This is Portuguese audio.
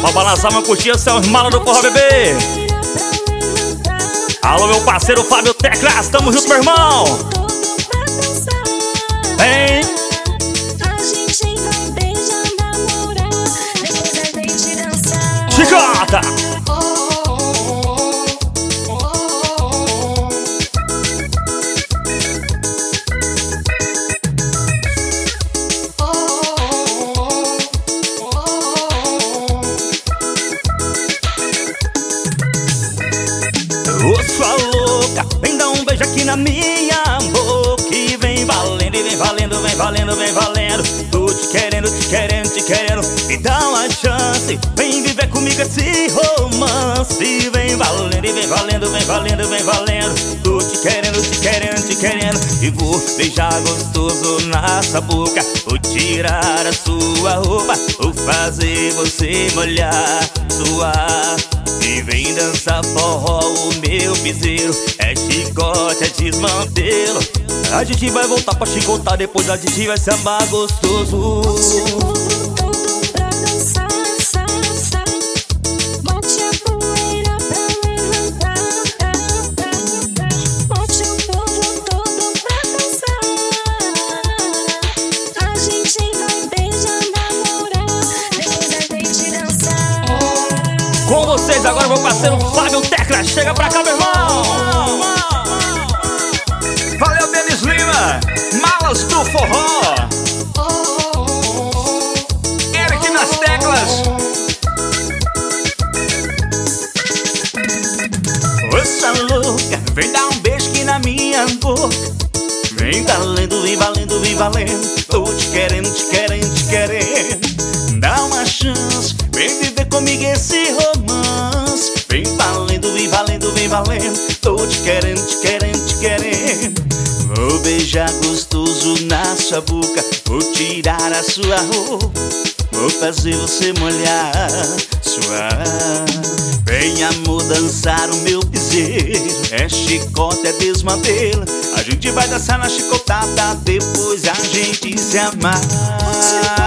Pra balançar uma coxinha, são os malas do forró, bebê. Alô, meu parceiro Fábio Teclas, tamo junto, meu irmão. Hein? Chicota! Ô sua louca, vem dar um beijo aqui na minha boca. E vem valendo, e vem valendo, vem valendo, vem valendo. Tô te querendo, te querendo, te querendo. Me dá uma chance, vem viver comigo esse romance. Vem valendo, e vem valendo, vem valendo, vem valendo. Tô te querendo, te querendo, te querendo. E vou beijar gostoso na sua boca. Vou tirar a sua roupa, vou fazer você molhar, suar. E vem dançar forró, o meu piseiro. É chicote, é desmantelo. A gente vai voltar pra chicotar, depois a gente vai sambar gostoso. Com vocês agora, meu parceiro Fábio Teclas. Chega pra cá, meu irmão. Valeu, Denis Lima, Malas do Forró. Eric nas teclas. Moça louca, vem dar um beijo aqui na minha boca. Vem valendo, vem valendo, vem valendo. Tô te querendo, te querendo, te querendo. Dá uma chance, vem viver comigo esse romance. Vem valendo, vem valendo, vem valendo. Tô te querendo, te querendo, te querendo. Vou beijar gostoso na sua boca. Vou tirar a sua roupa, vou fazer você molhar, suar. Vem amor dançar o meu piseiro. É chicote, é desmantelo. A gente vai dançar na chicotada, depois a gente se amar.